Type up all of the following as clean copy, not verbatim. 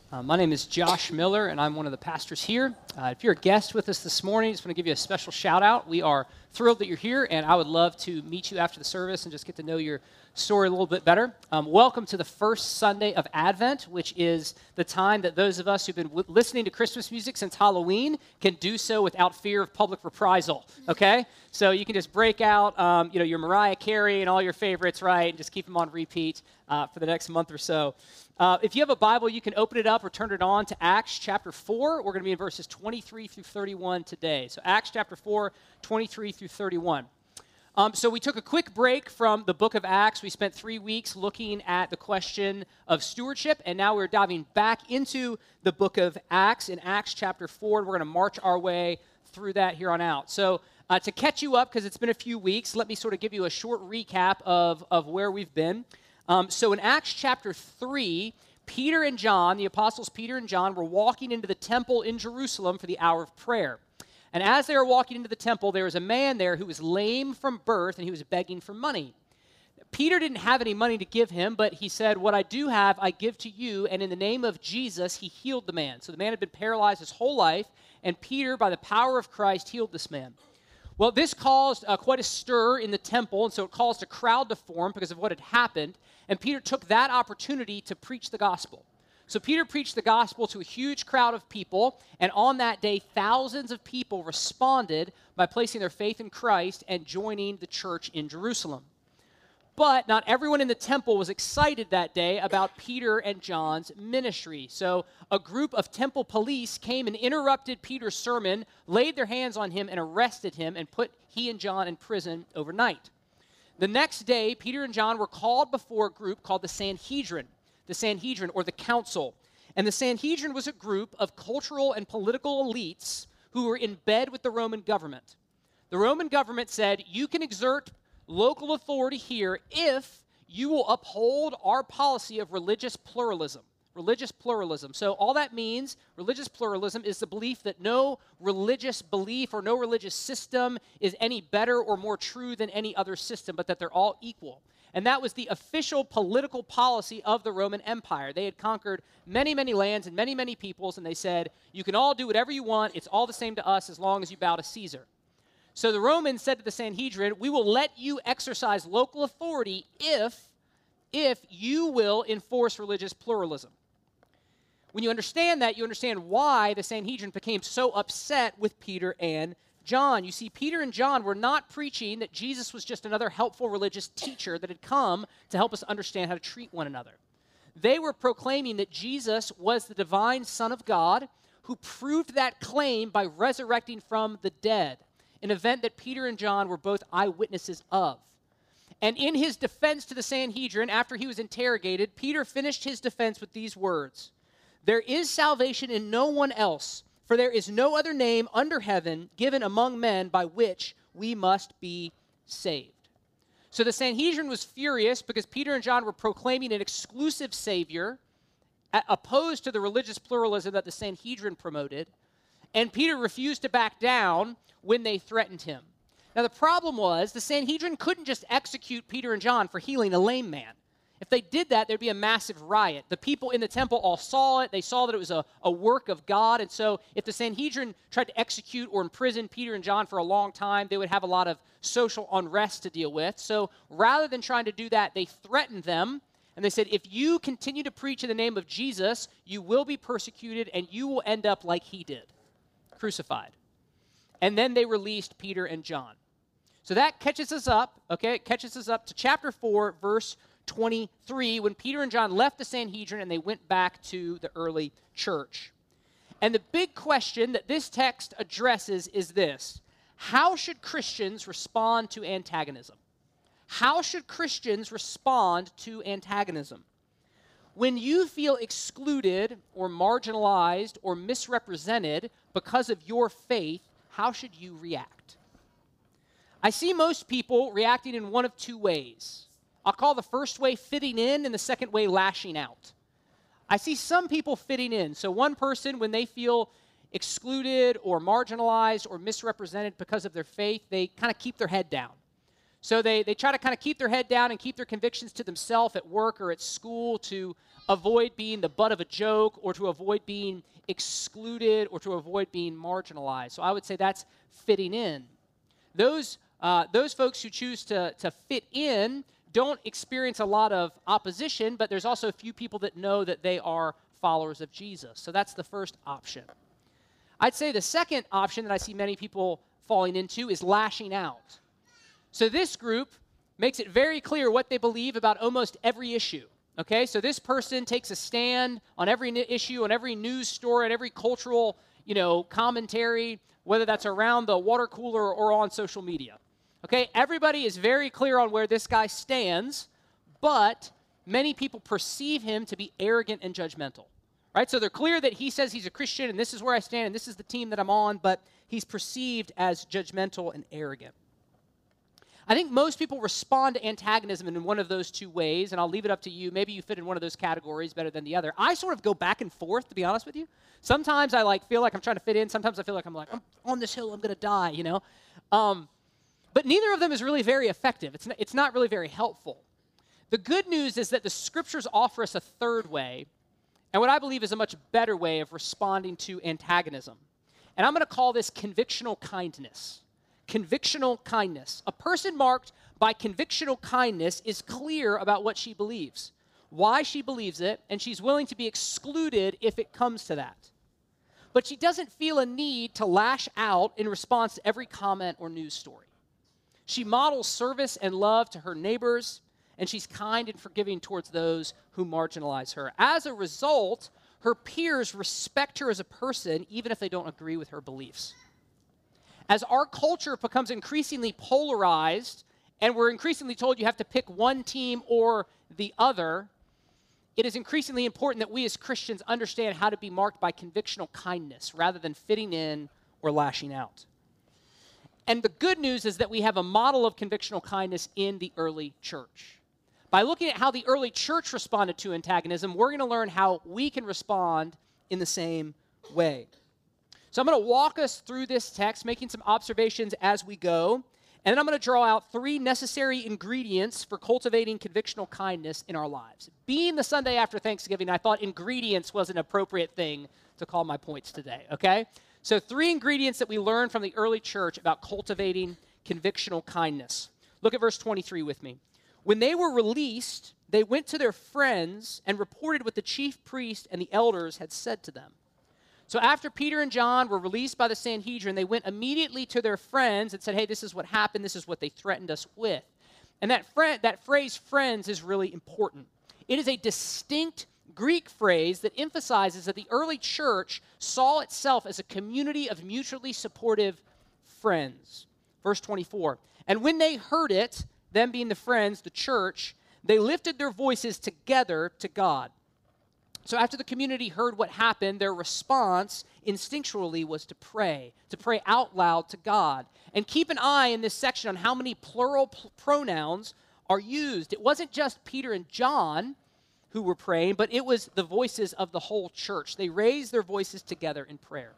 My name is Josh Miller, and I'm one of the pastors here. If you're a guest with us this morning, I just want to give you a special shout out. We are thrilled that you're here, and I would love to meet you after the service and just get to know your story a little bit better. Welcome to the first Sunday of Advent, which is the time that those of us who've been listening to Christmas music since Halloween can do so without fear of public reprisal, okay? So you can just break out your Mariah Carey and all your favorites, right, and just keep them on repeat for the next month or so. If you have a Bible, you can open it up or turn it on to Acts chapter 4. We're going to be in verses 23 through 31 today. So Acts chapter 4, 23 through 31. So we took a quick break from the book of Acts. We spent 3 weeks looking at the question of stewardship, and now we're diving back into the book of Acts in Acts chapter 4. We're going to march our way through that here on out. So to catch you up, because it's been a few weeks, let me sort of give you a short recap of where we've been. So in Acts chapter 3, Peter and John, the apostles Peter and John, were walking into the temple in Jerusalem for the hour of prayer. And as they were walking into the temple, there was a man there who was lame from birth, and he was begging for money. Peter didn't have any money to give him, but he said, "What I do have, I give to you." And in the name of Jesus, he healed the man. So the man had been paralyzed his whole life, and Peter, by the power of Christ, healed this man. Well, this caused quite a stir in the temple, and so it caused a crowd to form because of what had happened. And Peter took that opportunity to preach the gospel. So Peter preached the gospel to a huge crowd of people, and on that day, thousands of people responded by placing their faith in Christ and joining the church in Jerusalem. But not everyone in the temple was excited that day about Peter and John's ministry. So a group of temple police came and interrupted Peter's sermon, laid their hands on him, and arrested him and put he and John in prison overnight. The next day, Peter and John were called before a group called the Sanhedrin or the council. And the Sanhedrin was a group of cultural and political elites who were in bed with the Roman government. The Roman government said, "You can exert local authority here if you will uphold our policy of religious pluralism." Religious pluralism. So all that means, religious pluralism, is the belief that no religious belief or no religious system is any better or more true than any other system, but that they're all equal. And that was the official political policy of the Roman Empire. They had conquered many, many lands and many, many peoples, and they said, "You can all do whatever you want. It's all the same to us as long as you bow to Caesar." So the Romans said to the Sanhedrin, "We will let you exercise local authority if you will enforce religious pluralism." When you understand that, you understand why the Sanhedrin became so upset with Peter and John. You see, Peter and John were not preaching that Jesus was just another helpful religious teacher that had come to help us understand how to treat one another. They were proclaiming that Jesus was the divine Son of God who proved that claim by resurrecting from the dead, an event that Peter and John were both eyewitnesses of. And in his defense to the Sanhedrin, after he was interrogated, Peter finished his defense with these words: "There is salvation in no one else, for there is no other name under heaven given among men by which we must be saved." So the Sanhedrin was furious because Peter and John were proclaiming an exclusive Savior, opposed to the religious pluralism that the Sanhedrin promoted, and Peter refused to back down when they threatened him. Now the problem was the Sanhedrin couldn't just execute Peter and John for healing a lame man. If they did that, there'd be a massive riot. The people in the temple all saw it. They saw that it was a work of God. And so if the Sanhedrin tried to execute or imprison Peter and John for a long time, they would have a lot of social unrest to deal with. So rather than trying to do that, they threatened them. And they said, "If you continue to preach in the name of Jesus, you will be persecuted and you will end up like he did, crucified." And then they released Peter and John. So that catches us up, okay? It catches us up to chapter 4, verse 23, when Peter and John left the Sanhedrin and they went back to the early church. And the big question that this text addresses is this: how should Christians respond to antagonism? How should Christians respond to antagonism? When you feel excluded or marginalized or misrepresented because of your faith, how should you react? I see most people reacting in one of two ways. I'll call the first way fitting in and the second way lashing out. I see some people fitting in. So one person, when they feel excluded or marginalized or misrepresented because of their faith, they kind of keep their head down. So they try to kind of keep their head down and keep their convictions to themselves at work or at school to avoid being the butt of a joke or to avoid being excluded or to avoid being marginalized. So I would say that's fitting in. Those folks who choose to fit in don't experience a lot of opposition, but there's also a few people that know that they are followers of Jesus. So that's the first option. I'd say the second option that I see many people falling into is lashing out. So this group makes it very clear what they believe about almost every issue. Okay, so this person takes a stand on every issue, on every news story, on every cultural, commentary, whether that's around the water cooler or on social media. Okay, everybody is very clear on where this guy stands, but many people perceive him to be arrogant and judgmental. Right? So they're clear that he says he's a Christian and this is where I stand and this is the team that I'm on, but he's perceived as judgmental and arrogant. I think most people respond to antagonism in one of those two ways, and I'll leave it up to you. Maybe you fit in one of those categories better than the other. I sort of go back and forth, to be honest with you. Sometimes I feel like I'm trying to fit in. Sometimes I feel like I'm on this hill, I'm going to die, But neither of them is really very effective. It's not really very helpful. The good news is that the scriptures offer us a third way, and what I believe is a much better way of responding to antagonism. And I'm going to call this convictional kindness. Convictional kindness. A person marked by convictional kindness is clear about what she believes, why she believes it, and she's willing to be excluded if it comes to that. But she doesn't feel a need to lash out in response to every comment or news story. She models service and love to her neighbors, and she's kind and forgiving towards those who marginalize her. As a result, her peers respect her as a person, even if they don't agree with her beliefs. As our culture becomes increasingly polarized, and we're increasingly told you have to pick one team or the other, it is increasingly important that we as Christians understand how to be marked by convictional kindness rather than fitting in or lashing out. And the good news is that we have a model of convictional kindness in the early church. By looking at how the early church responded to antagonism, we're going to learn how we can respond in the same way. So I'm going to walk us through this text, making some observations as we go, and then I'm going to draw out 3 necessary ingredients for cultivating convictional kindness in our lives. Being the Sunday after Thanksgiving, I thought ingredients was an appropriate thing to call my points today, okay? So 3 ingredients that we learned from the early church about cultivating convictional kindness. Look at verse 23 with me. When they were released, they went to their friends and reported what the chief priest and the elders had said to them. So after Peter and John were released by the Sanhedrin, they went immediately to their friends and said, hey, this is what happened. This is what they threatened us with. And that phrase, friends, is really important. It is a distinct Greek phrase that emphasizes that the early church saw itself as a community of mutually supportive friends. Verse 24, and when they heard it, them being the friends, the church, they lifted their voices together to God. So after the community heard what happened, their response instinctually was to pray out loud to God. And keep an eye in this section on how many plural pronouns are used. It wasn't just Peter and John who were praying, but it was the voices of the whole church. They raised their voices together in prayer.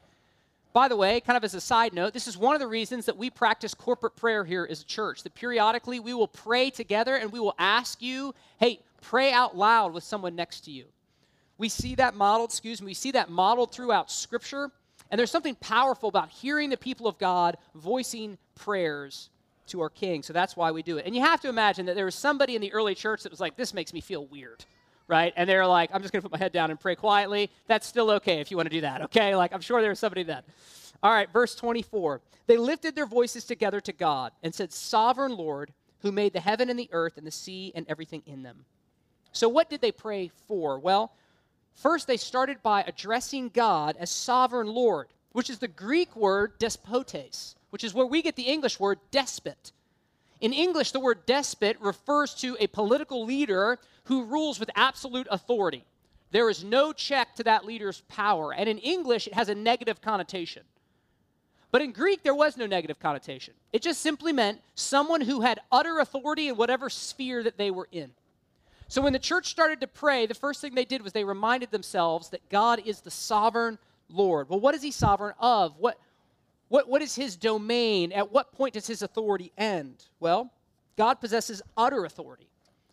By the way, kind of as a side note, this is one of the reasons that we practice corporate prayer here as a church, that periodically we will pray together and we will ask you, hey, pray out loud with someone next to you. We see that modeled throughout Scripture, and there's something powerful about hearing the people of God voicing prayers to our King, so that's why we do it. And you have to imagine that there was somebody in the early church that was like, this makes me feel weird, right? And they're like, I'm just going to put my head down and pray quietly. That's still okay if you want to do that, okay? Like, I'm sure there was somebody then. All right, verse 24. They lifted their voices together to God and said, Sovereign Lord, who made the heaven and the earth and the sea and everything in them. So what did they pray for? Well, first, they started by addressing God as sovereign Lord, which is the Greek word despotes, which is where we get the English word despot. In English, the word despot refers to a political leader who rules with absolute authority. There is no check to that leader's power. And in English, it has a negative connotation. But in Greek, there was no negative connotation. It just simply meant someone who had utter authority in whatever sphere that they were in. So when the church started to pray, the first thing they did was they reminded themselves that God is the sovereign Lord. Well, what is he sovereign of? What is his domain? At what point does his authority end? Well, God possesses utter authority.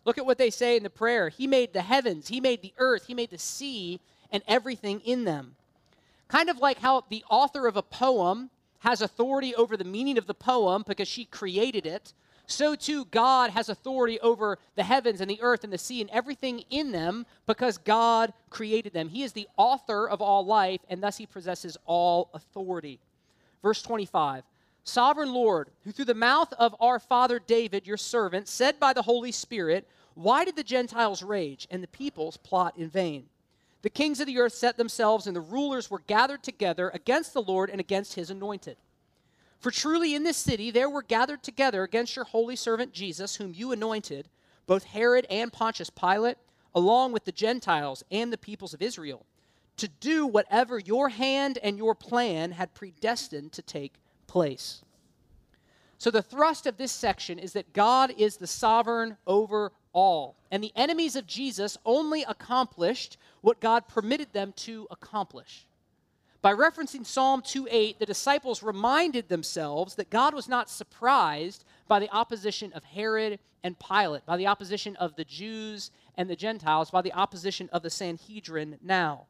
Look at what they say in the prayer. He made the heavens, he made the earth, he made the sea, and everything in them. Kind of like how the author of a poem has authority over the meaning of the poem because she created it, so too God has authority over the heavens and the earth and the sea and everything in them because God created them. He is the author of all life, and thus he possesses all authority. Verse 25, Sovereign Lord, who through the mouth of our father David, your servant, said by the Holy Spirit, why did the Gentiles rage and the peoples plot in vain? The kings of the earth set themselves, and the rulers were gathered together against the Lord and against his anointed. For truly in this city there were gathered together against your holy servant Jesus, whom you anointed, both Herod and Pontius Pilate, along with the Gentiles and the peoples of Israel, to do whatever your hand and your plan had predestined to take place. So the thrust of this section is that God is the sovereign over all, and the enemies of Jesus only accomplished what God permitted them to accomplish. By referencing Psalm 2:8, the disciples reminded themselves that God was not surprised by the opposition of Herod and Pilate, by the opposition of the Jews and the Gentiles, by the opposition of the Sanhedrin now.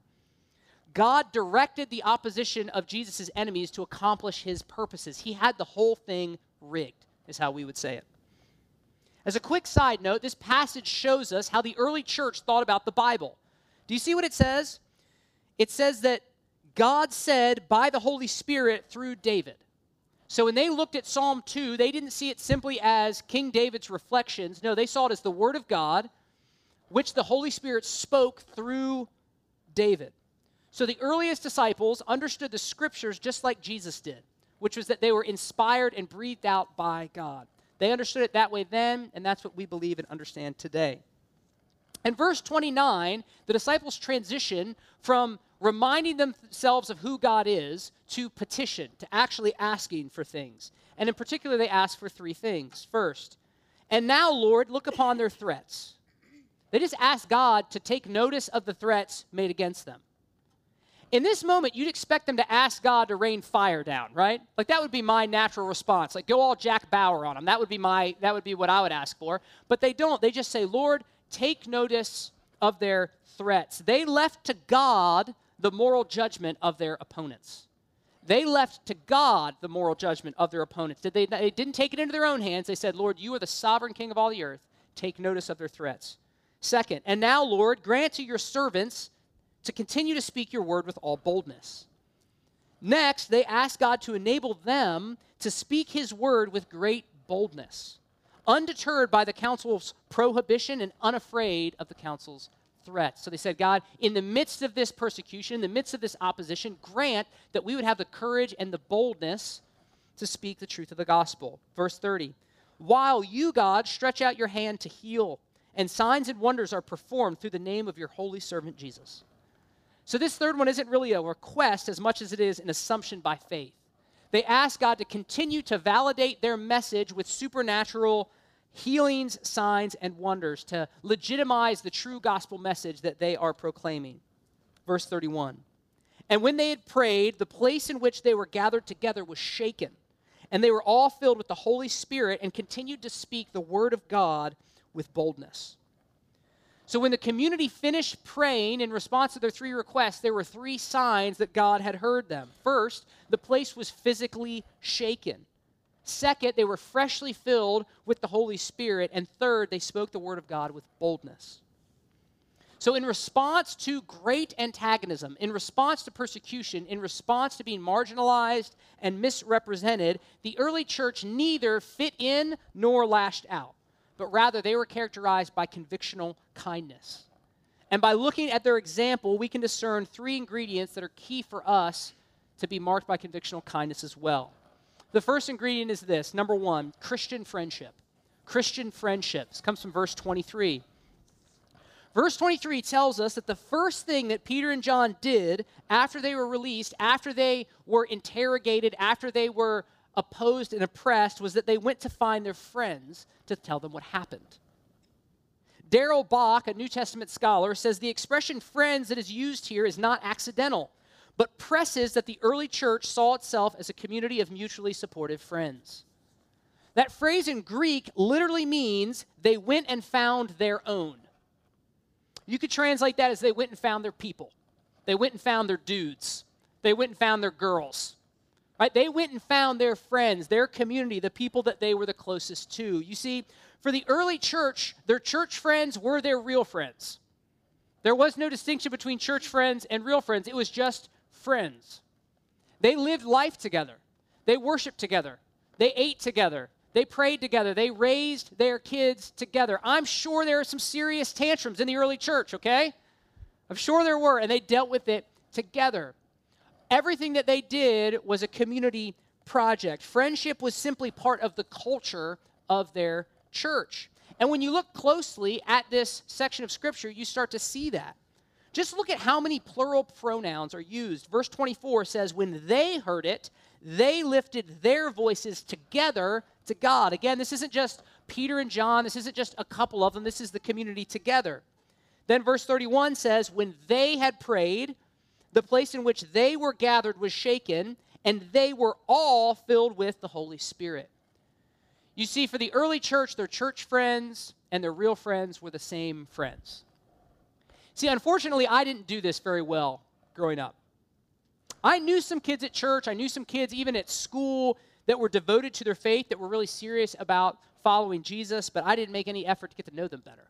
God directed the opposition of Jesus' enemies to accomplish his purposes. He had the whole thing rigged, is how we would say it. As a quick side note, this passage shows us how the early church thought about the Bible. Do you see what it says? It says that God said by the Holy Spirit through David. So when they looked at Psalm 2, they didn't see it simply as King David's reflections. No, they saw it as the Word of God, which the Holy Spirit spoke through David. So the earliest disciples understood the Scriptures just like Jesus did, which was that they were inspired and breathed out by God. They understood it that way then, and that's what we believe and understand today. In verse 29, the disciples transition from reminding themselves of who God is to petition, to actually asking for things. And in particular, they ask for three things. First, and now, Lord, look upon their threats. They just ask God to take notice of the threats made against them. In this moment, you'd expect them to ask God to rain fire down, right? Like that would be my natural response. Like go all Jack Bauer on them. That would be what I would ask for. But they don't. They just say, Lord, take notice of their threats. They left to God the moral judgment of their opponents. They left to God the moral judgment of their opponents. They didn't take it into their own hands. They said, Lord, you are the sovereign king of all the earth. Take notice of their threats. Second, and now, Lord, grant to your servants to continue to speak your word with all boldness. Next, they ask God to enable them to speak his word with great boldness, undeterred by the council's prohibition and unafraid of the council's threats. So they said, God, in the midst of this persecution, in the midst of this opposition, grant that we would have the courage and the boldness to speak the truth of the gospel. Verse 30, while you, God, stretch out your hand to heal, and signs and wonders are performed through the name of your holy servant Jesus. So this third one isn't really a request as much as it is an assumption by faith. They ask God to continue to validate their message with supernatural healings, signs, and wonders to legitimize the true gospel message that they are proclaiming. Verse 31. And when they had prayed, the place in which they were gathered together was shaken, and they were all filled with the Holy Spirit and continued to speak the word of God with boldness. So when the community finished praying in response to their three requests, there were three signs that God had heard them. First, the place was physically shaken. Second, they were freshly filled with the Holy Spirit. And third, they spoke the word of God with boldness. So in response to great antagonism, in response to persecution, in response to being marginalized and misrepresented, the early church neither fit in nor lashed out, but rather they were characterized by convictional kindness. And by looking at their example, we can discern three ingredients that are key for us to be marked by convictional kindness as well. The first ingredient is this. Number one, Christian friendship. Christian friendships comes from verse 23. Verse 23 tells us that the first thing that Peter and John did after they were released, after they were interrogated, after they were opposed and oppressed, was that they went to find their friends to tell them what happened. Darrell Bock, a New Testament scholar, says the expression friends that is used here is not accidental, but presses that the early church saw itself as a community of mutually supportive friends. That phrase in Greek literally means they went and found their own. You could translate that as they went and found their people. They went and found their dudes. They went and found their girls. Right? They went and found their friends, their community, the people that they were the closest to. You see, for the early church, their church friends were their real friends. There was no distinction between church friends and real friends. It was just friends. They lived life together. They worshiped together. They ate together. They prayed together. They raised their kids together. I'm sure there are some serious tantrums in the early church, okay? I'm sure there were, and they dealt with it together. Everything that they did was a community project. Friendship was simply part of the culture of their church. And when you look closely at this section of Scripture, you start to see that. Just look at how many plural pronouns are used. Verse 24 says, when they heard it, they lifted their voices together to God. Again, this isn't just Peter and John. This isn't just a couple of them. This is the community together. Then verse 31 says, when they had prayed, the place in which they were gathered was shaken, and they were all filled with the Holy Spirit. You see, for the early church, their church friends and their real friends were the same friends. See, unfortunately, I didn't do this very well growing up. I knew some kids at church. I knew some kids even at school that were devoted to their faith, that were really serious about following Jesus, but I didn't make any effort to get to know them better.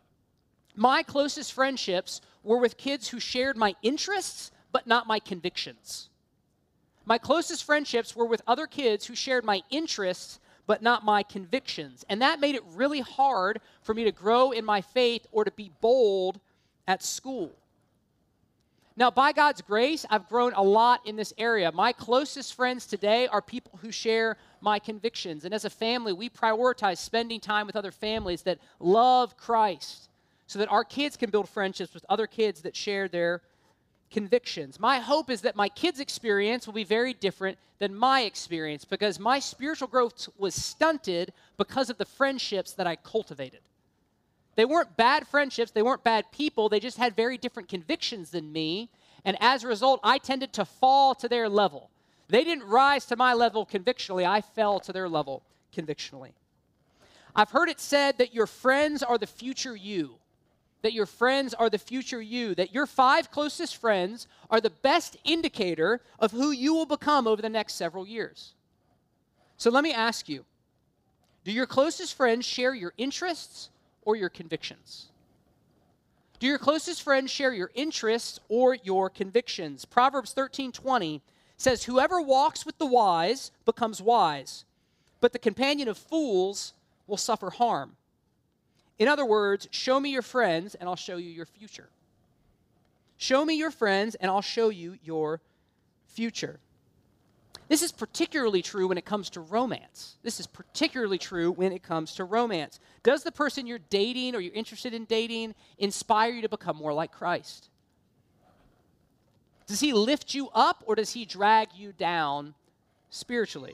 My closest friendships were with kids who shared my interests, but not my convictions. My closest friendships were with other kids who shared my interests, but not my convictions. And that made it really hard for me to grow in my faith or to be bold at school. Now, by God's grace, I've grown a lot in this area. My closest friends today are people who share my convictions. And as a family, we prioritize spending time with other families that love Christ so that our kids can build friendships with other kids that share their convictions. My hope is that my kids' experience will be very different than my experience because my spiritual growth was stunted because of the friendships that I cultivated. They weren't bad friendships, they weren't bad people, they just had very different convictions than me, and as a result, I tended to fall to their level. They didn't rise to my level convictionally, I fell to their level convictionally. I've heard it said that your friends are the future you. That your friends are the future you, that your 5 closest friends are the best indicator of who you will become over the next several years. So let me ask you, do your closest friends share your interests or your convictions? Do your closest friends share your interests or your convictions? Proverbs 13:20 says, whoever walks with the wise becomes wise, but the companion of fools will suffer harm. In other words, show me your friends and I'll show you your future. Show me your friends and I'll show you your future. This is particularly true when it comes to romance. This is particularly true when it comes to romance. Does the person you're dating or you're interested in dating inspire you to become more like Christ? Does he lift you up or does he drag you down spiritually?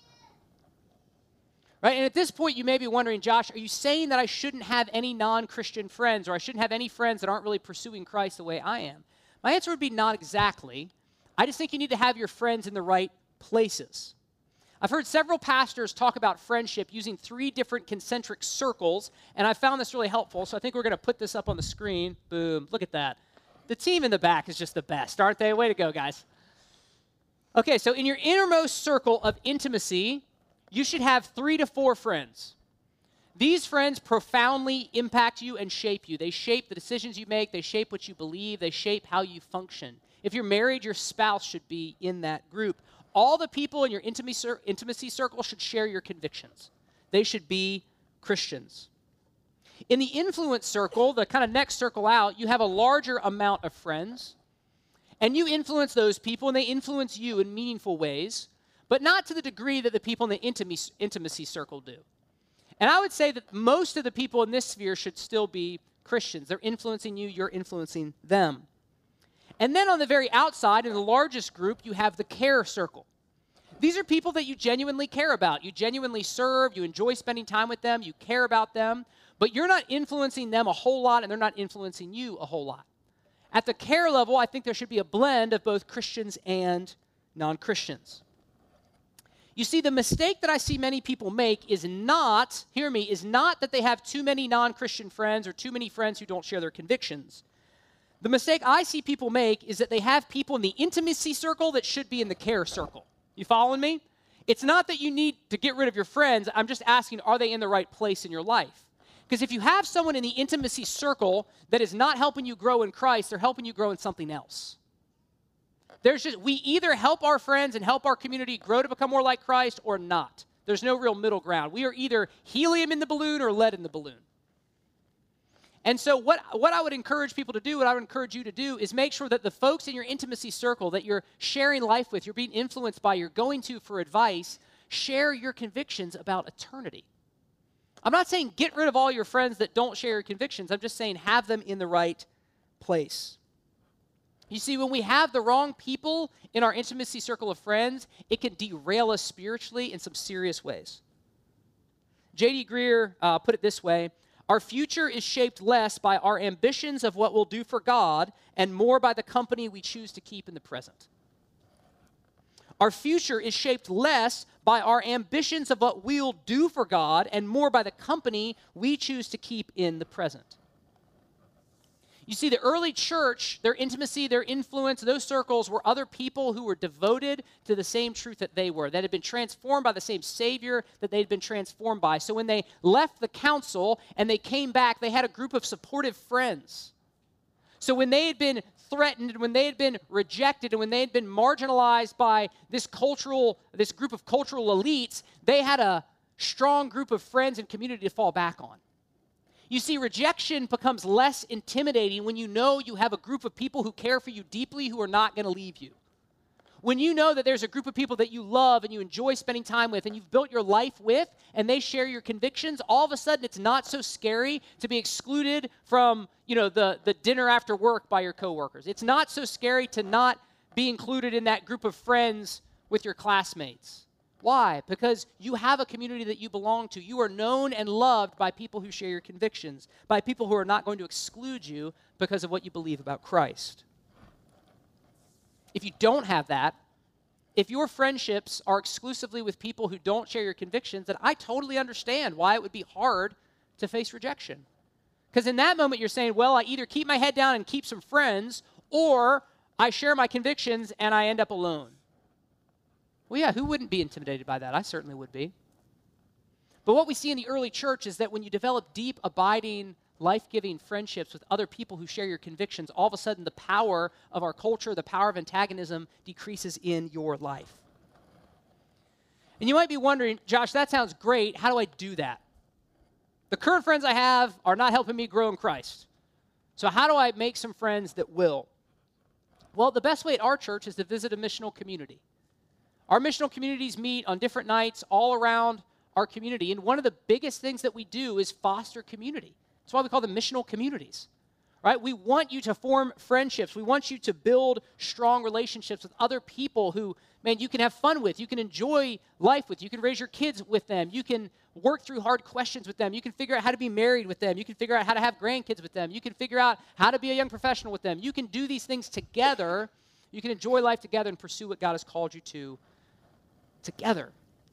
Right? And at this point, you may be wondering, Josh, are you saying that I shouldn't have any non-Christian friends or I shouldn't have any friends that aren't really pursuing Christ the way I am? My answer would be not exactly. I just think you need to have your friends in the right places. I've heard several pastors talk about friendship using 3 different concentric circles, and I found this really helpful, so I think we're going to put this up on the screen. Boom, look at that. The team in the back is just the best, aren't they? Way to go, guys. Okay, so in your innermost circle of intimacy, you should have 3 to 4 friends. These friends profoundly impact you and shape you. They shape the decisions you make. They shape what you believe. They shape how you function. If you're married, your spouse should be in that group. All the people in your intimacy circle should share your convictions. They should be Christians. In the influence circle, the kind of next circle out, you have a larger amount of friends. And you influence those people, and they influence you in meaningful ways, but not to the degree that the people in the intimacy circle do. And I would say that most of the people in this sphere should still be Christians. They're influencing you, you're influencing them. And then on the very outside, in the largest group, you have the care circle. These are people that you genuinely care about. You genuinely serve, you enjoy spending time with them, you care about them, but you're not influencing them a whole lot, and they're not influencing you a whole lot. At the care level, I think there should be a blend of both Christians and non-Christians. You see, the mistake that I see many people make is not, hear me, is not that they have too many non-Christian friends or too many friends who don't share their convictions. The mistake I see people make is that they have people in the intimacy circle that should be in the care circle. You following me? It's not that you need to get rid of your friends. I'm just asking, are they in the right place in your life? Because if you have someone in the intimacy circle that is not helping you grow in Christ, they're helping you grow in something else. We either help our friends and help our community grow to become more like Christ or not. There's no real middle ground. We are either helium in the balloon or lead in the balloon. And so what I would encourage people to do, what I would encourage you to do, is make sure that the folks in your intimacy circle that you're sharing life with, you're being influenced by, you're going to for advice, share your convictions about eternity. I'm not saying get rid of all your friends that don't share your convictions. I'm just saying have them in the right place. You see, when we have the wrong people in our intimacy circle of friends, it can derail us spiritually in some serious ways. J.D. Greear put it this way: our future is shaped less by our ambitions of what we'll do for God and more by the company we choose to keep in the present. Our future is shaped less by our ambitions of what we'll do for God and more by the company we choose to keep in the present. You see, the early church, their intimacy, their influence, those circles were other people who were devoted to the same truth that they were, that had been transformed by the same Savior that they'd been transformed by. So when they left the council and they came back, they had a group of supportive friends. So when they had been threatened, and when they had been rejected, and when they had been marginalized by this group of cultural elites, they had a strong group of friends and community to fall back on. You see, rejection becomes less intimidating when you know you have a group of people who care for you deeply who are not going to leave you. When you know that there's a group of people that you love and you enjoy spending time with and you've built your life with and they share your convictions, all of a sudden it's not so scary to be excluded from, the dinner after work by your coworkers. It's not so scary to not be included in that group of friends with your classmates. Why? Because you have a community that you belong to. You are known and loved by people who share your convictions, by people who are not going to exclude you because of what you believe about Christ. If you don't have that, if your friendships are exclusively with people who don't share your convictions, then I totally understand why it would be hard to face rejection. Because in that moment you're saying, well, I either keep my head down and keep some friends, or I share my convictions and I end up alone. Well, yeah, who wouldn't be intimidated by that? I certainly would be. But what we see in the early church is that when you develop deep, abiding, life-giving friendships with other people who share your convictions, all of a sudden the power of our culture, the power of antagonism decreases in your life. And you might be wondering, Josh, that sounds great. How do I do that? The current friends I have are not helping me grow in Christ. So how do I make some friends that will? Well, the best way at our church is to visit a missional community. Our missional communities meet on different nights all around our community. And one of the biggest things that we do is foster community. That's why we call them missional communities, right? We want you to form friendships. We want you to build strong relationships with other people who, man, you can have fun with. You can enjoy life with. You can raise your kids with them. You can work through hard questions with them. You can figure out how to be married with them. You can figure out how to have grandkids with them. You can figure out how to be a young professional with them. You can do these things together. You can enjoy life together and pursue what God has called you to together.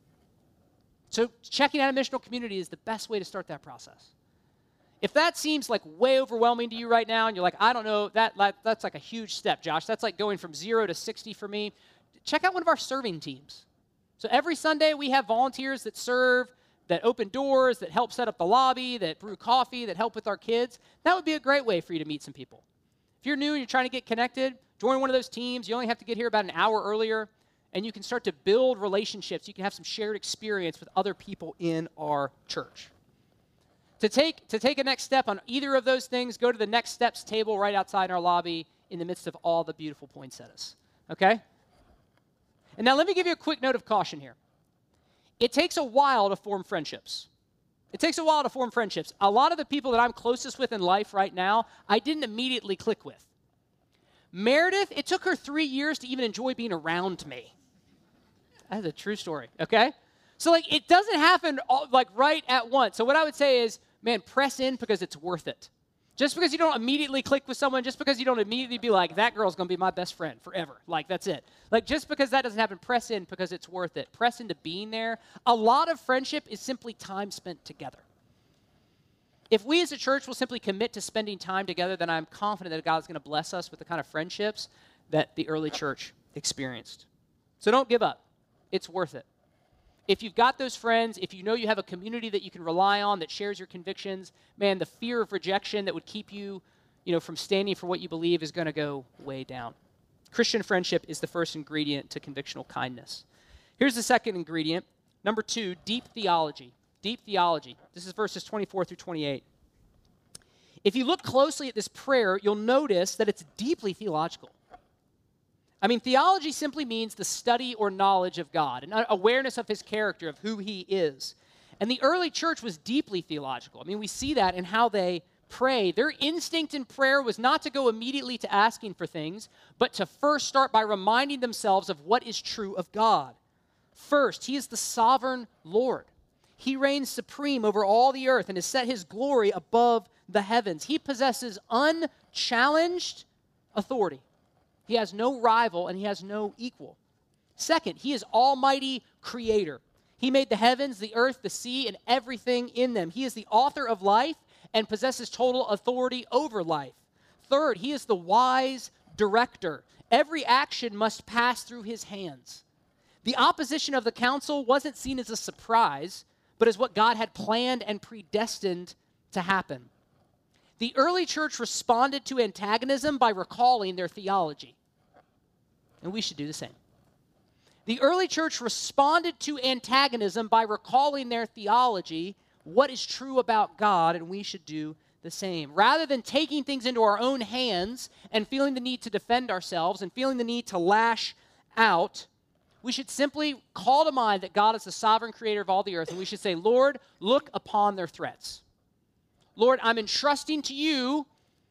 So checking out a missional community is the best way to start that process. If that seems like way overwhelming to you right now, and you're like, I don't know, that's like a huge step, Josh. That's like going from 0 to 60 for me. Check out one of our serving teams. So every Sunday we have volunteers that serve, that open doors, that help set up the lobby, that brew coffee, that help with our kids. That would be a great way for you to meet some people. If you're new and you're trying to get connected, join one of those teams. You only have to get here about an hour earlier, and you can start to build relationships. You can have some shared experience with other people in our church. To take a next step on either of those things, go to the Next Steps table right outside our lobby in the midst of all the beautiful poinsettias, okay? And now let me give you a quick note of caution here. It takes a while to form friendships. It takes a while to form friendships. A lot of the people that I'm closest with in life right now, I didn't immediately click with. Meredith, it took her 3 years to even enjoy being around me. That's a true story, okay? So, it doesn't happen right at once. So what I would say is, man, press in because it's worth it. Just because you don't immediately click with someone, just because you don't immediately be like, that girl's going to be my best friend forever. Like, that's it. Like, just because that doesn't happen, press in because it's worth it. Press into being there. A lot of friendship is simply time spent together. If we as a church will simply commit to spending time together, then I'm confident that God's going to bless us with the kind of friendships that the early church experienced. So don't give up. It's worth it. If you've got those friends, if you know you have a community that you can rely on that shares your convictions, man, the fear of rejection that would keep you, from standing for what you believe is going to go way down. Christian friendship is the first ingredient to convictional kindness. Here's the second ingredient. Number 2, deep theology. Deep theology. This is verses 24 through 28. If you look closely at this prayer, you'll notice that it's deeply theological. I mean, theology simply means the study or knowledge of God, an awareness of his character, of who he is. And the early church was deeply theological. I mean, we see that in how they pray. Their instinct in prayer was not to go immediately to asking for things, but to first start by reminding themselves of what is true of God. First, he is the sovereign Lord. He reigns supreme over all the earth and has set his glory above the heavens. He possesses unchallenged authority. He has no rival and he has no equal. Second, he is almighty creator. He made the heavens, the earth, the sea, and everything in them. He is the author of life and possesses total authority over life. Third, he is the wise director. Every action must pass through his hands. The opposition of the council wasn't seen as a surprise, but as what God had planned and predestined to happen. The early church responded to antagonism by recalling their theology. And we should do the same. The early church responded to antagonism by recalling their theology, what is true about God, and we should do the same. Rather than taking things into our own hands and feeling the need to defend ourselves and feeling the need to lash out, we should simply call to mind that God is the sovereign creator of all the earth, and we should say, Lord, look upon their threats. Lord, I'm entrusting to you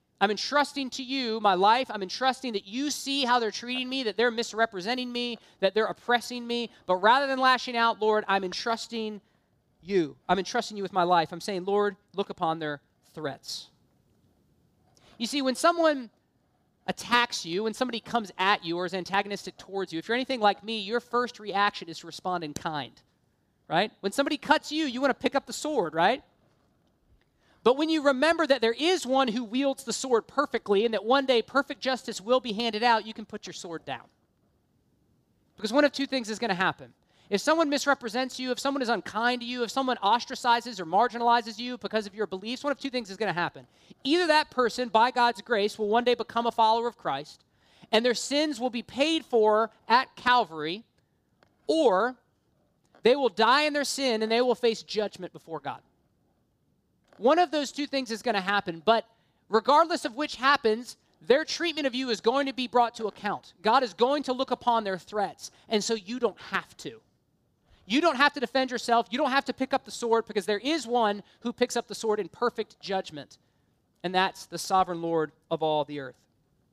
my life. I'm entrusting that you see how they're treating me, that they're misrepresenting me, that they're oppressing me. But rather than lashing out, Lord, I'm entrusting you. I'm entrusting you with my life. I'm saying, Lord, look upon their threats. You see, when someone attacks you, when somebody comes at you or is antagonistic towards you, if you're anything like me, your first reaction is to respond in kind, right? When somebody cuts you, you want to pick up the sword, right? But when you remember that there is one who wields the sword perfectly and that one day perfect justice will be handed out, you can put your sword down. Because one of two things is going to happen. If someone misrepresents you, if someone is unkind to you, if someone ostracizes or marginalizes you because of your beliefs, one of two things is going to happen. Either that person, by God's grace, will one day become a follower of Christ, and their sins will be paid for at Calvary, or they will die in their sin and they will face judgment before God. One of those two things is going to happen, but regardless of which happens, their treatment of you is going to be brought to account. God is going to look upon their threats, and so you don't have to. You don't have to defend yourself. You don't have to pick up the sword because there is one who picks up the sword in perfect judgment, and that's the sovereign Lord of all the earth.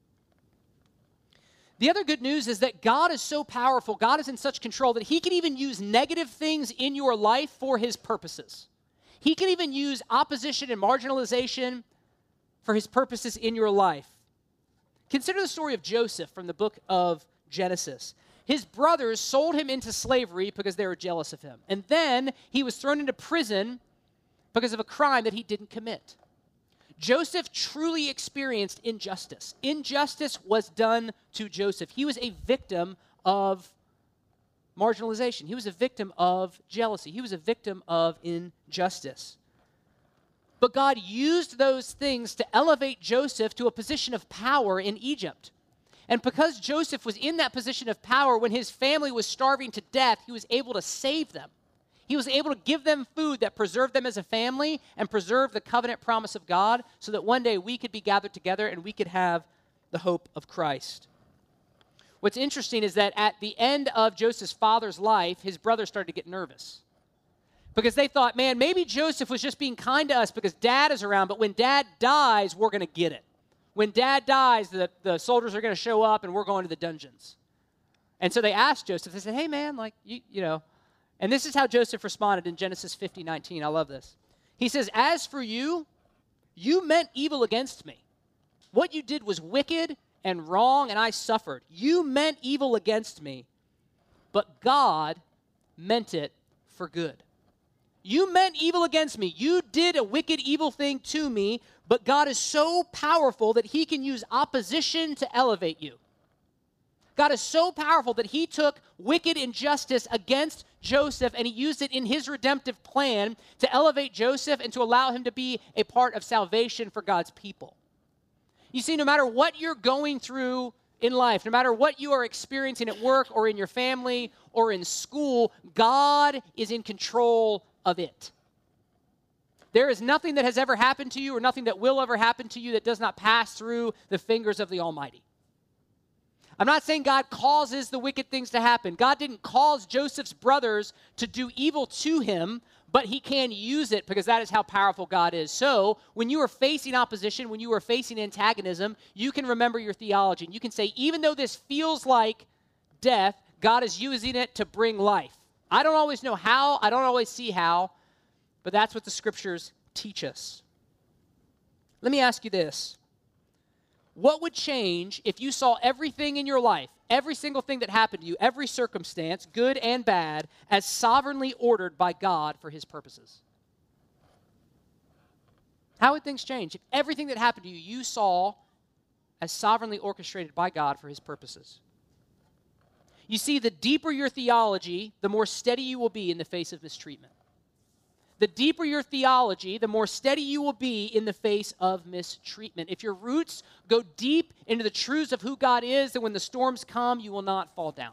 The other good news is that God is so powerful, God is in such control that he can even use negative things in your life for his purposes. He can even use opposition and marginalization for his purposes in your life. Consider the story of Joseph from the book of Genesis. His brothers sold him into slavery because they were jealous of him. And then he was thrown into prison because of a crime that he didn't commit. Joseph truly experienced injustice. Injustice was done to Joseph. He was a victim of marginalization. He was a victim of jealousy. He was a victim of injustice. But God used those things to elevate Joseph to a position of power in Egypt. And because Joseph was in that position of power when his family was starving to death, he was able to save them. He was able to give them food that preserved them as a family and preserved the covenant promise of God so that one day we could be gathered together and we could have the hope of Christ. What's interesting is that at the end of Joseph's father's life, his brothers started to get nervous because they thought, man, maybe Joseph was just being kind to us because dad is around, but when dad dies, we're going to get it. When dad dies, the soldiers are going to show up and we're going to the dungeons. And so they asked Joseph, they said, hey, man, like, you know. And this is how Joseph responded in Genesis 50:19. I love this. He says, as for you, You meant evil against me. What you did was wicked and wrong, and I suffered. You meant evil against me, but God meant it for good. You meant evil against me. You did a wicked, evil thing to me, but God is so powerful that he can use opposition to elevate you. God is so powerful that he took wicked injustice against Joseph and he used it in his redemptive plan to elevate Joseph and to allow him to be a part of salvation for God's people. You see, no matter what you're going through in life, no matter what you are experiencing at work or in your family or in school, God is in control of it. There is nothing that has ever happened to you or nothing that will ever happen to you that does not pass through the fingers of the Almighty. I'm not saying God causes the wicked things to happen. God didn't cause Joseph's brothers to do evil to him, but he can use it because that is how powerful God is. So when you are facing opposition, when you are facing antagonism, you can remember your theology. And you can say, even though this feels like death, God is using it to bring life. I don't always know how. I don't always see how. But that's what the scriptures teach us. Let me ask you this. What would change if you saw everything in your life, every single thing that happened to you, every circumstance, good and bad, as sovereignly ordered by God for his purposes? How would things change if everything that happened to you, you saw as sovereignly orchestrated by God for his purposes? You see, the deeper your theology, the more steady you will be in the face of mistreatment. The deeper your theology, the more steady you will be in the face of mistreatment. If your roots go deep into the truths of who God is, then when the storms come, you will not fall down.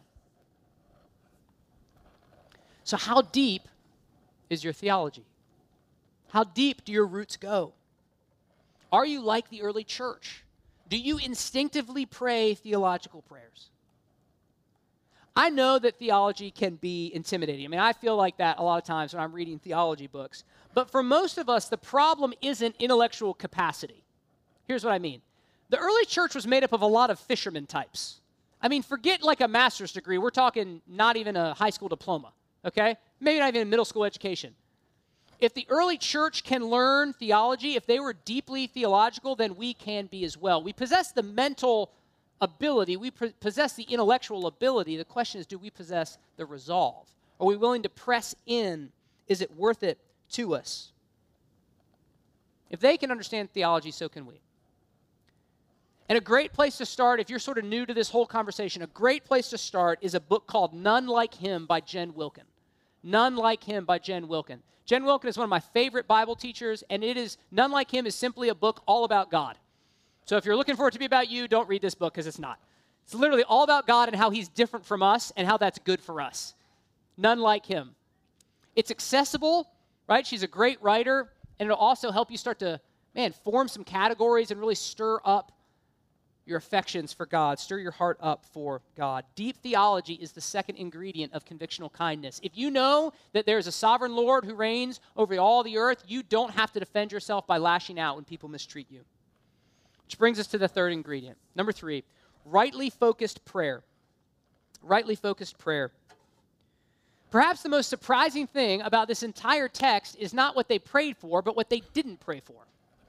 So how deep is your theology? How deep do your roots go? Are you like the early church? Do you instinctively pray theological prayers? I know that theology can be intimidating. I mean, I feel like that a lot of times when I'm reading theology books. But for most of us, the problem isn't intellectual capacity. Here's what I mean. The early church was made up of a lot of fisherman types. I mean, forget like a master's degree. We're talking not even a high school diploma, okay? Maybe not even a middle school education. If the early church can learn theology, if they were deeply theological, then we can be as well. We possess the mental ability, we possess the intellectual ability. The question is, do we possess the resolve? Are we willing to press in? Is it worth it to us? If they can understand theology, so can we. And a great place to start, if you're sort of new to this whole conversation, a great place to start is a book called None Like Him by Jen Wilkin. None Like Him by Jen Wilkin. Jen Wilkin is one of my favorite Bible teachers, and None Like Him is simply a book all about God. So if you're looking for it to be about you, don't read this book because it's not. It's literally all about God and how he's different from us and how that's good for us. None like him. It's accessible, right? She's a great writer, and it'll also help you start to, form some categories and really stir up your affections for God, stir your heart up for God. Deep theology is the second ingredient of convictional kindness. If you know that there's a sovereign Lord who reigns over all the earth, you don't have to defend yourself by lashing out when people mistreat you. Which brings us to the third ingredient. Number 3, rightly focused prayer. Rightly focused prayer. Perhaps the most surprising thing about this entire text is not what they prayed for, but what they didn't pray for.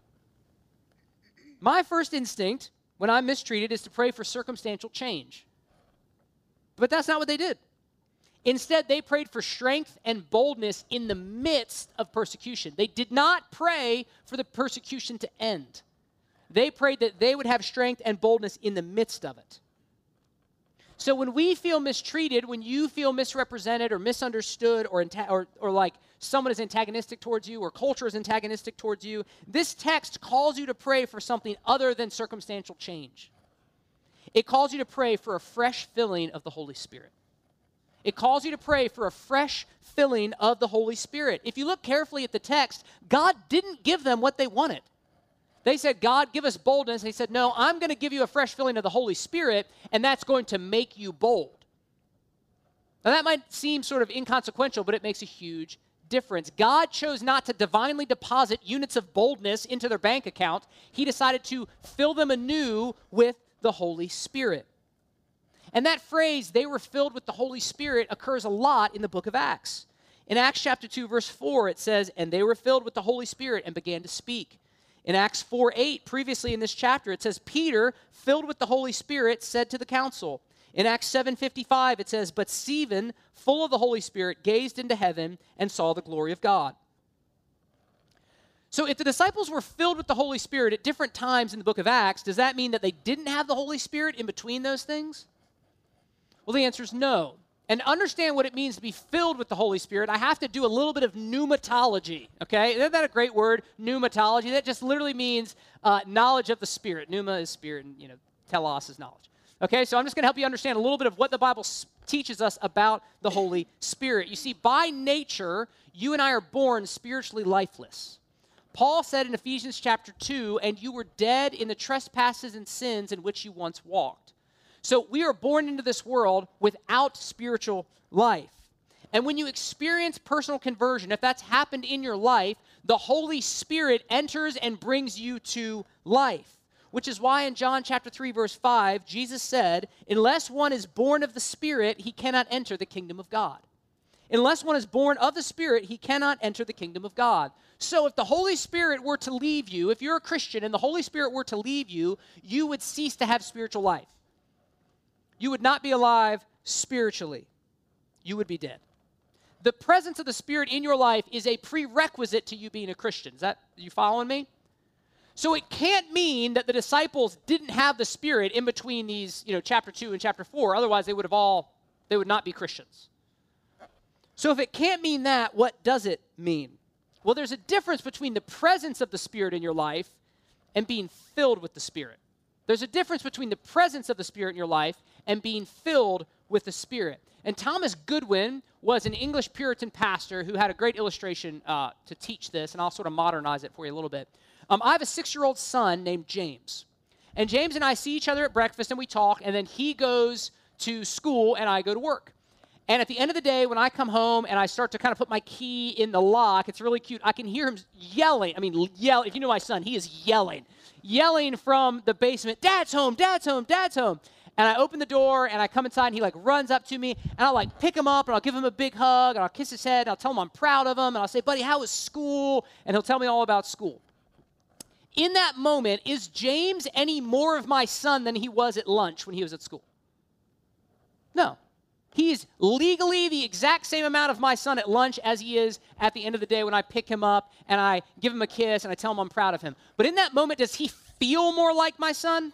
My first instinct when I'm mistreated is to pray for circumstantial change. But that's not what they did. Instead, they prayed for strength and boldness in the midst of persecution. They did not pray for the persecution to end. They prayed that they would have strength and boldness in the midst of it. So when we feel mistreated, when you feel misrepresented or misunderstood or like someone is antagonistic towards you or culture is antagonistic towards you, this text calls you to pray for something other than circumstantial change. It calls you to pray for a fresh filling of the Holy Spirit. It calls you to pray for a fresh filling of the Holy Spirit. If you look carefully at the text, God didn't give them what they wanted. They said, God, give us boldness. And he said, no, I'm going to give you a fresh filling of the Holy Spirit, and that's going to make you bold. Now, that might seem sort of inconsequential, but it makes a huge difference. God chose not to divinely deposit units of boldness into their bank account. He decided to fill them anew with the Holy Spirit. And that phrase, they were filled with the Holy Spirit, occurs a lot in the book of Acts. In Acts chapter 2, verse 4, it says, and they were filled with the Holy Spirit and began to speak In Acts 4:8, previously in this chapter, it says, Peter, filled with the Holy Spirit, said to the council. In Acts 7:55, it says, but Stephen, full of the Holy Spirit, gazed into heaven and saw the glory of God. So if the disciples were filled with the Holy Spirit at different times in the book of Acts, does that mean that they didn't have the Holy Spirit in between those things? Well, the answer is no. And to understand what it means to be filled with the Holy Spirit, I have to do a little bit of pneumatology, okay? Isn't that a great word, pneumatology? That just literally means knowledge of the Spirit. Pneuma is spirit, and telos is knowledge. Okay, so I'm just going to help you understand a little bit of what the Bible teaches us about the Holy Spirit. You see, by nature, you and I are born spiritually lifeless. Paul said in Ephesians chapter 2, and you were dead in the trespasses and sins in which you once walked. So we are born into this world without spiritual life. And when you experience personal conversion, if that's happened in your life, the Holy Spirit enters and brings you to life. Which is why in John chapter 3, verse 5, Jesus said, unless one is born of the Spirit, he cannot enter the kingdom of God. Unless one is born of the Spirit, he cannot enter the kingdom of God. So if the Holy Spirit were to leave you, if you're a Christian and the Holy Spirit were to leave you, you would cease to have spiritual life. You would not be alive spiritually. You would be dead. The presence of the Spirit in your life is a prerequisite to you being a Christian. You following me? So it can't mean that the disciples didn't have the Spirit in between these, chapter 2 and chapter 4. Otherwise, they would not be Christians. So if it can't mean that, what does it mean? Well, there's a difference between the presence of the Spirit in your life and being filled with the Spirit. There's a difference between the presence of the Spirit in your life and being filled with the Spirit. And Thomas Goodwin was an English Puritan pastor who had a great illustration to teach this, and I'll sort of modernize it for you a little bit. I have a 6-year-old son named James. And James and I see each other at breakfast, and we talk, and then he goes to school, and I go to work. And at the end of the day, when I come home and I start to kind of put my key in the lock, it's really cute. I can hear him yelling. If you know my son, he is yelling from the basement, Dad's home, Dad's home, Dad's home. And I open the door, and I come inside, and he, runs up to me, and I'll, pick him up, and I'll give him a big hug, and I'll kiss his head, and I'll tell him I'm proud of him, and I'll say, buddy, how was school? And he'll tell me all about school. In that moment, is James any more of my son than he was at lunch when he was at school? No. He's legally the exact same amount of my son at lunch as he is at the end of the day when I pick him up and I give him a kiss and I tell him I'm proud of him. But in that moment, does he feel more like my son?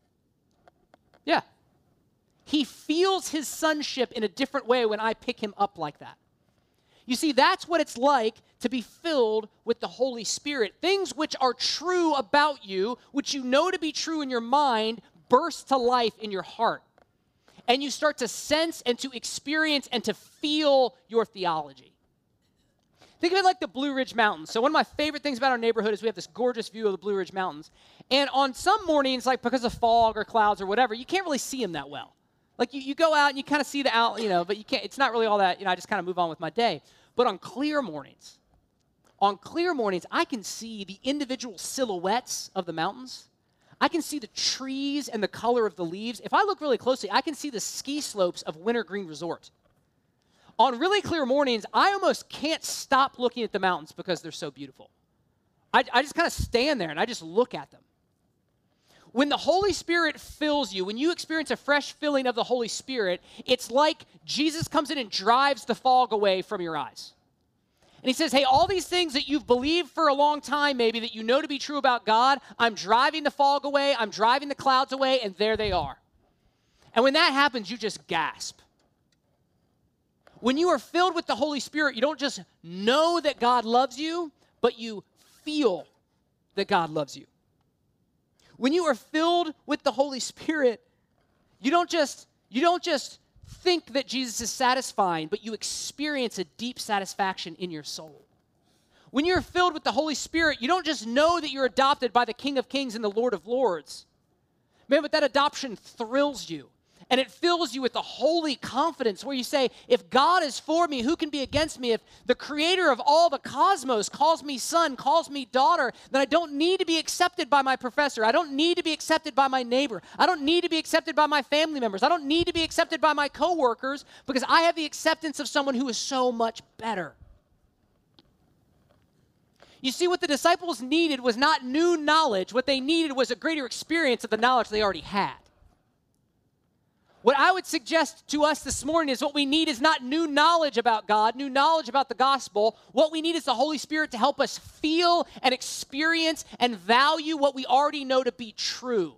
Yeah. He feels his sonship in a different way when I pick him up like that. You see, that's what it's like to be filled with the Holy Spirit. Things which are true about you, which you know to be true in your mind, burst to life in your heart. And you start to sense and to experience and to feel your theology. Think of it like the Blue Ridge Mountains. So one of my favorite things about our neighborhood is we have this gorgeous view of the Blue Ridge Mountains. And on some mornings, because of fog or clouds or whatever, you can't really see them that well. You go out and you kind of see the out, but you can't. It's not really all that, I just kind of move on with my day. But on clear mornings, I can see the individual silhouettes of the mountains. I can see the trees and the color of the leaves. If I look really closely, I can see the ski slopes of Wintergreen Resort. On really clear mornings, I almost can't stop looking at the mountains because they're so beautiful. I just kind of stand there and I just look at them. When the Holy Spirit fills you, when you experience a fresh filling of the Holy Spirit, it's like Jesus comes in and drives the fog away from your eyes. And he says, hey, all these things that you've believed for a long time, maybe, that you know to be true about God, I'm driving the fog away, I'm driving the clouds away, and there they are. And when that happens, you just gasp. When you are filled with the Holy Spirit, you don't just know that God loves you, but you feel that God loves you. When you are filled with the Holy Spirit, you don't just think that Jesus is satisfying, but you experience a deep satisfaction in your soul. When you're filled with the Holy Spirit, you don't just know that you're adopted by the King of Kings and the Lord of Lords. Man, but that adoption thrills you. And it fills you with a holy confidence where you say, if God is for me, who can be against me? If the creator of all the cosmos calls me son, calls me daughter, then I don't need to be accepted by my professor. I don't need to be accepted by my neighbor. I don't need to be accepted by my family members. I don't need to be accepted by my coworkers because I have the acceptance of someone who is so much better. You see, what the disciples needed was not new knowledge. What they needed was a greater experience of the knowledge they already had. What I would suggest to us this morning is what we need is not new knowledge about God, new knowledge about the gospel. What we need is the Holy Spirit to help us feel and experience and value what we already know to be true.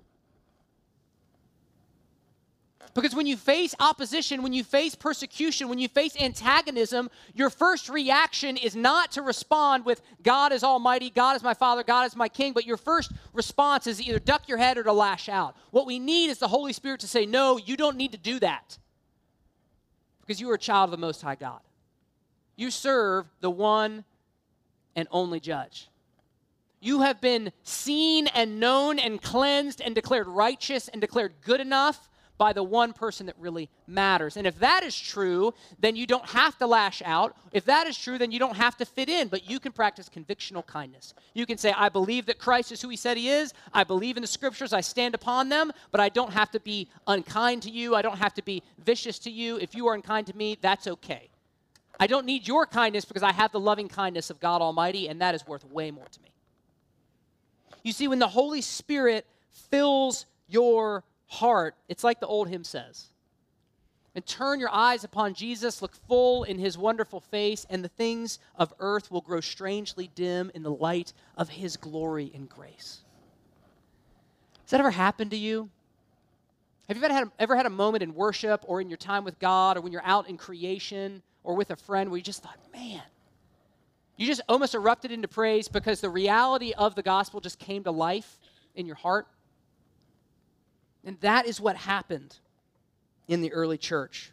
Because when you face opposition, when you face persecution, when you face antagonism, your first reaction is not to respond with, God is almighty, God is my Father, God is my King, but your first response is either duck your head or to lash out. What we need is the Holy Spirit to say, no, you don't need to do that. Because you are a child of the Most High God. You serve the one and only judge. You have been seen and known and cleansed and declared righteous and declared good enough by the one person that really matters. And if that is true, then you don't have to lash out. If that is true, then you don't have to fit in, but you can practice convictional kindness. You can say, I believe that Christ is who he said he is. I believe in the scriptures. I stand upon them, but I don't have to be unkind to you. I don't have to be vicious to you. If you are unkind to me, that's okay. I don't need your kindness because I have the loving kindness of God Almighty, and that is worth way more to me. You see, when the Holy Spirit fills your heart, it's like the old hymn says. And turn your eyes upon Jesus, look full in his wonderful face, and the things of earth will grow strangely dim in the light of his glory and grace. Has that ever happened to you? Have you ever had a moment in worship or in your time with God or when you're out in creation or with a friend where you just thought, man, you just almost erupted into praise because the reality of the gospel just came to life in your heart? And that is what happened in the early church.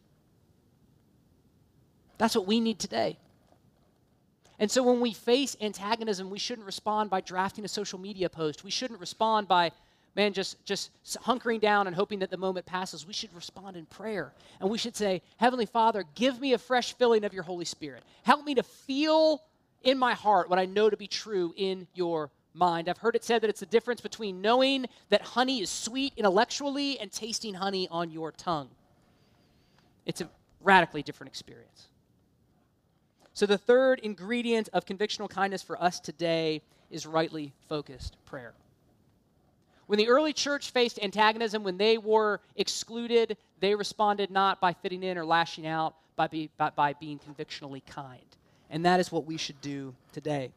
That's what we need today. And so when we face antagonism, we shouldn't respond by drafting a social media post. We shouldn't respond by, just hunkering down and hoping that the moment passes. We should respond in prayer. And we should say, Heavenly Father, give me a fresh filling of your Holy Spirit. Help me to feel in my heart what I know to be true in your mind. I've heard it said that it's the difference between knowing that honey is sweet intellectually and tasting honey on your tongue. It's a radically different experience. So the third ingredient of convictional kindness for us today is rightly focused prayer. When the early church faced antagonism, when they were excluded, they responded not by fitting in or lashing out, but by being convictionally kind. And that is what we should do today.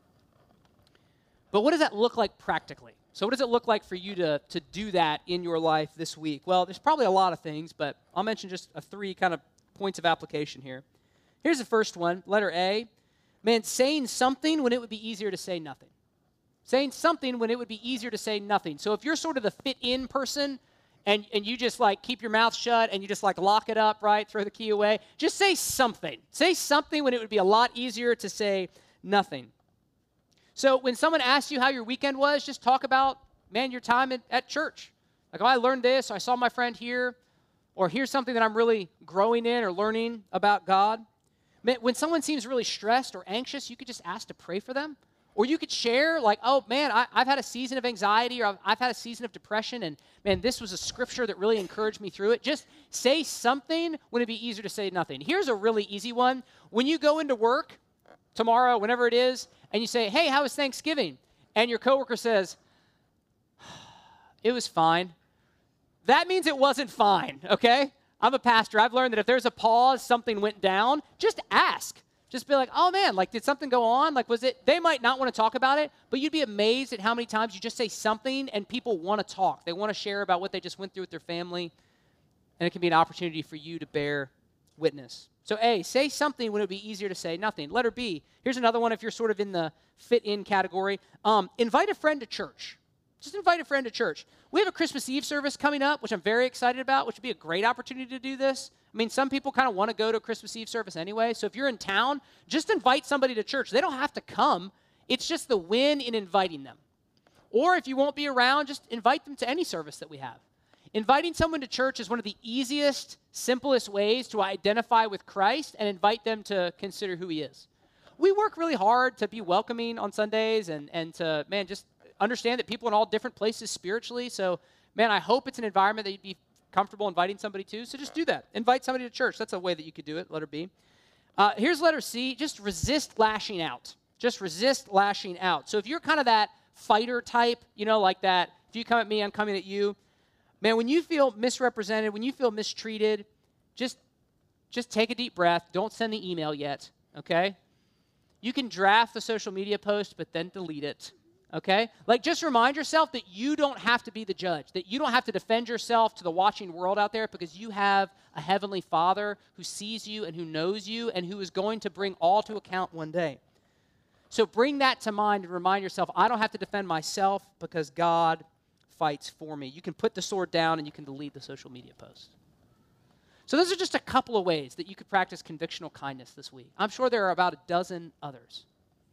But what does that look like practically? So what does it look like for you to do that in your life this week? Well, there's probably a lot of things, but I'll mention just three kind of points of application here. Here's the first one, letter A. Man, saying something when it would be easier to say nothing. Saying something when it would be easier to say nothing. So if you're sort of the fit-in person and you just like keep your mouth shut and you just like lock it up, right, throw the key away, just say something. Say something when it would be a lot easier to say nothing. So when someone asks you how your weekend was, just talk about, your time at church. Like, I learned this, I saw my friend here, or here's something that I'm really growing in or learning about God. When someone seems really stressed or anxious, you could just ask to pray for them. Or you could share, like, I've had a season of anxiety or I've had a season of depression, and this was a scripture that really encouraged me through it. Just say something when it'd be easier to say nothing. Here's a really easy one. When you go into work tomorrow, whenever it is, and you say, hey, how was Thanksgiving? And your coworker says, it was fine. That means it wasn't fine, okay? I'm a pastor. I've learned that if there's a pause, something went down, just ask. Just be like, oh man, like, did something go on? Like, was it, they might not want to talk about it, but you'd be amazed at how many times you just say something and people want to talk. They want to share about what they just went through with their family, and it can be an opportunity for you to bear witness. So A, say something when it would be easier to say nothing. Letter B, here's another one if you're sort of in the fit-in category. Invite a friend to church. Just invite a friend to church. We have a Christmas Eve service coming up, which I'm very excited about, which would be a great opportunity to do this. Some people kind of want to go to a Christmas Eve service anyway, so if you're in town, just invite somebody to church. They don't have to come. It's just the win in inviting them. Or if you won't be around, just invite them to any service that we have. Inviting someone to church is one of the easiest, simplest ways to identify with Christ and invite them to consider who he is. We work really hard to be welcoming on Sundays and to, just understand that people are in all different places spiritually. So, I hope it's an environment that you'd be comfortable inviting somebody to. So just do that. Invite somebody to church. That's a way that you could do it, letter B. Here's letter C. Just resist lashing out. Just resist lashing out. So if you're kind of that fighter type, like that, if you come at me, I'm coming at you. Man, when you feel misrepresented, when you feel mistreated, just take a deep breath. Don't send the email yet, okay? You can draft the social media post, but then delete it, okay? Like, just remind yourself that you don't have to be the judge, that you don't have to defend yourself to the watching world out there, because you have a heavenly Father who sees you and who knows you and who is going to bring all to account one day. So bring that to mind and remind yourself, I don't have to defend myself because God fights for me. You can put the sword down and you can delete the social media post. So those are just a couple of ways that you could practice convictional kindness this week. I'm sure there are about a dozen others.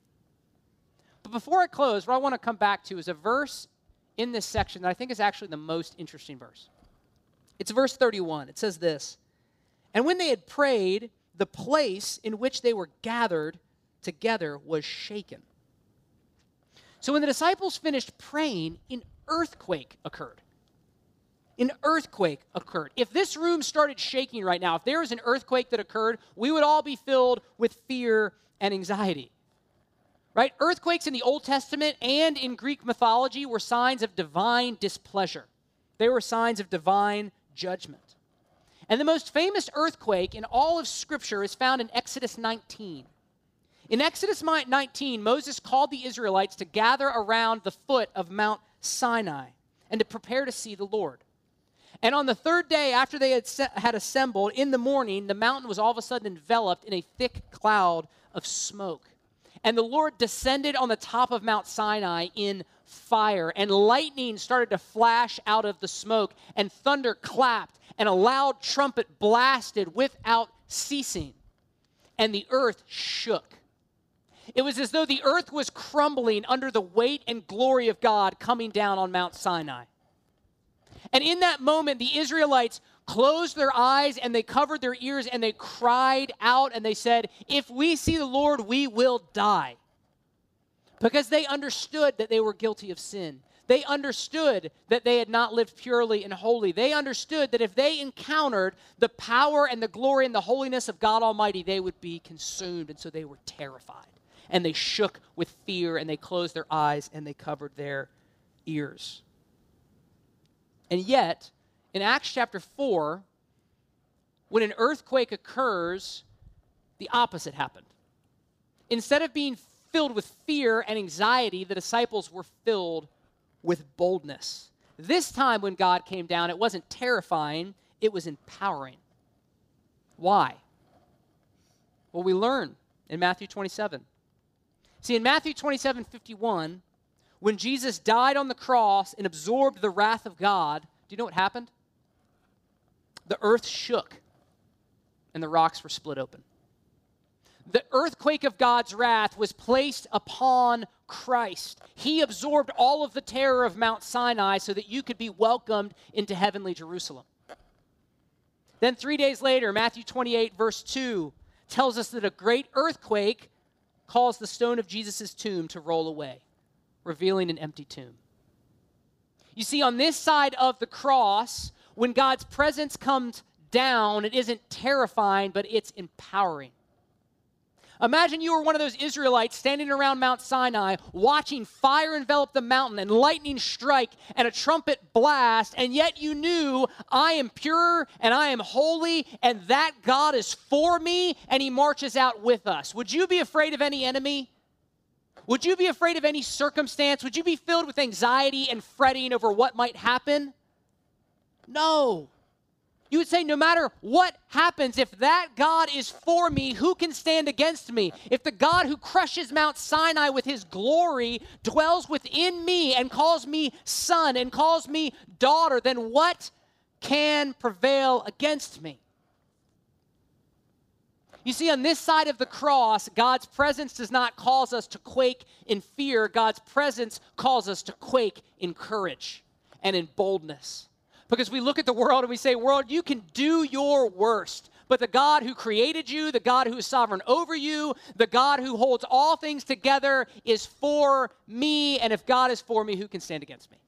But before I close, what I want to come back to is a verse in this section that I think is actually the most interesting verse. It's verse 31. It says this, "And when they had prayed, the place in which they were gathered together was shaken." So when the disciples finished praying, an earthquake occurred. An earthquake occurred. If this room started shaking right now, if there was an earthquake that occurred, we would all be filled with fear and anxiety. Right? Earthquakes in the Old Testament and in Greek mythology were signs of divine displeasure. They were signs of divine judgment. And the most famous earthquake in all of Scripture is found in Exodus 19. In Exodus 19, Moses called the Israelites to gather around the foot of Mount Sinai and to prepare to see the Lord. And on the third day after they had assembled, in the morning, the mountain was all of a sudden enveloped in a thick cloud of smoke. And the Lord descended on the top of Mount Sinai in fire, and lightning started to flash out of the smoke, and thunder clapped, and a loud trumpet blasted without ceasing. And the earth shook. It was as though the earth was crumbling under the weight and glory of God coming down on Mount Sinai. And in that moment, the Israelites closed their eyes and they covered their ears and they cried out and they said, "If we see the Lord, we will die." Because they understood that they were guilty of sin. They understood that they had not lived purely and holy. They understood that if they encountered the power and the glory and the holiness of God Almighty, they would be consumed. And so they were terrified. And they shook with fear and they closed their eyes and they covered their ears. And yet, in Acts chapter 4, when an earthquake occurs, the opposite happened. Instead of being filled with fear and anxiety, the disciples were filled with boldness. This time when God came down, it wasn't terrifying, it was empowering. Why? Well, we learn in Matthew 27. See, in Matthew 27:51, when Jesus died on the cross and absorbed the wrath of God, do you know what happened? The earth shook and the rocks were split open. The earthquake of God's wrath was placed upon Christ. He absorbed all of the terror of Mount Sinai so that you could be welcomed into heavenly Jerusalem. Then 3 days later, Matthew 28, verse 2, tells us that a great earthquake caused the stone of Jesus' tomb to roll away, revealing an empty tomb. You see, on this side of the cross, when God's presence comes down, it isn't terrifying, but it's empowering. Imagine you were one of those Israelites standing around Mount Sinai, watching fire envelop the mountain and lightning strike and a trumpet blast, and yet you knew, I am pure and I am holy, and that God is for me, and he marches out with us. Would you be afraid of any enemy? Would you be afraid of any circumstance? Would you be filled with anxiety and fretting over what might happen? No. You would say, no matter what happens, if that God is for me, who can stand against me? If the God who crushes Mount Sinai with his glory dwells within me and calls me son and calls me daughter, then what can prevail against me? You see, on this side of the cross, God's presence does not cause us to quake in fear. God's presence calls us to quake in courage and in boldness. Because we look at the world and we say, world, you can do your worst. But the God who created you, the God who is sovereign over you, the God who holds all things together is for me. And if God is for me, who can stand against me?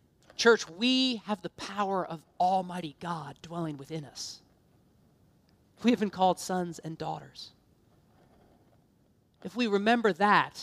Church, we have the power of Almighty God dwelling within us. We have been called sons and daughters. If we remember that,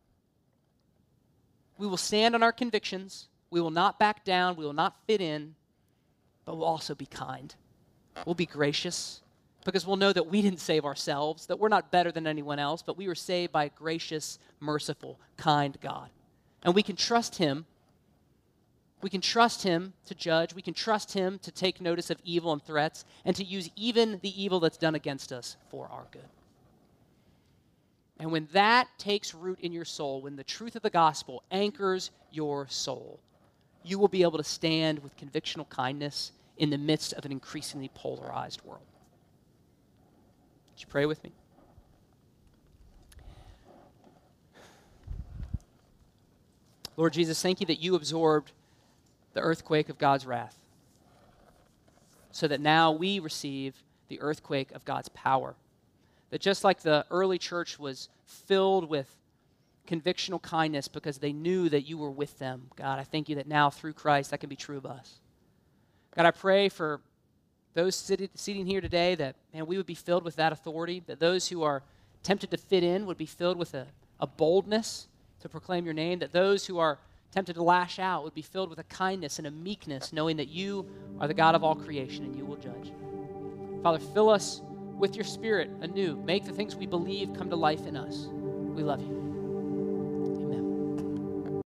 we will stand on our convictions. We will not back down. We will not fit in, but we'll also be kind. We'll be gracious because we'll know that we didn't save ourselves, that we're not better than anyone else, but we were saved by a gracious, merciful, kind God. And we can trust him. We can trust him to judge. We can trust him to take notice of evil and threats and to use even the evil that's done against us for our good. And when that takes root in your soul, when the truth of the gospel anchors your soul, you will be able to stand with convictional kindness in the midst of an increasingly polarized world. Would you pray with me? Lord Jesus, thank you that you absorbed the earthquake of God's wrath so that now we receive the earthquake of God's power. That just like the early church was filled with convictional kindness because they knew that you were with them, God, I thank you that now through Christ that can be true of us. God, I pray for those sitting here today that, man, we would be filled with that authority, that those who are tempted to fit in would be filled with a boldness to proclaim your name, that those who are tempted to lash out would be filled with a kindness and a meekness, knowing that you are the God of all creation and you will judge. Father, fill us with your Spirit anew. Make the things we believe come to life in us. We love you.